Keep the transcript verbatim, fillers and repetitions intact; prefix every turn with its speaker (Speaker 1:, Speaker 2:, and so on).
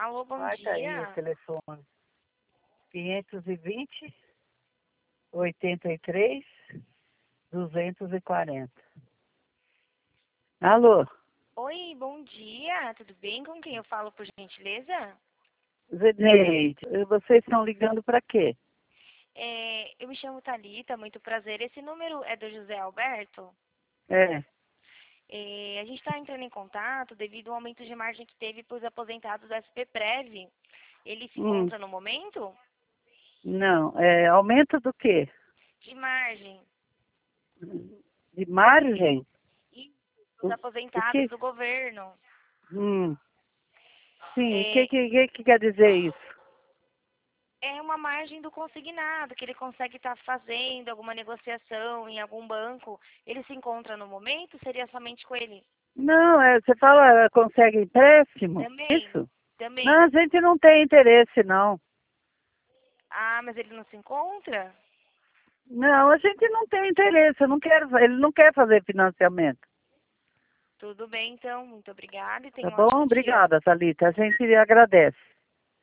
Speaker 1: Alô, bom
Speaker 2: Marca aí o
Speaker 1: dia.
Speaker 2: telefone. quinhentos e vinte, oitenta e três, duzentos e quarenta. Alô,
Speaker 1: Oi, bom dia. Tudo bem? Com quem eu falo, por gentileza?
Speaker 2: Zeneide, vocês estão ligando para quê?
Speaker 1: É, eu me chamo Thalita, muito prazer. Esse número é do José Alberto?
Speaker 2: É,
Speaker 1: É, a gente está entrando em contato devido ao aumento de margem que teve para os aposentados do S P Prev. Ele se
Speaker 2: hum,
Speaker 1: encontra no momento?
Speaker 2: não, é aumento do quê?
Speaker 1: De margem.
Speaker 2: De margem?
Speaker 1: E os
Speaker 2: O, o
Speaker 1: aposentados
Speaker 2: que?
Speaker 1: do governo.
Speaker 2: Hum, sim, o que,
Speaker 1: É,
Speaker 2: que, que, que quer dizer isso?
Speaker 1: é uma margem do consignado, que ele consegue estar fazendo alguma negociação em algum banco. Ele se encontra no momento? Seria somente com ele?
Speaker 2: Não, é, você fala, consegue empréstimo?
Speaker 1: Também,
Speaker 2: Isso? Não, a
Speaker 1: também.
Speaker 2: gente não tem interesse, não.
Speaker 1: Ah, mas ele não se encontra?
Speaker 2: Não, a gente não tem interesse, eu não quero, ele não quer fazer financiamento.
Speaker 1: Tudo bem, então. Muito obrigada e
Speaker 2: Tá
Speaker 1: tenha um
Speaker 2: bom?
Speaker 1: ótimo dia.
Speaker 2: Obrigada, Thalita. A gente agradece.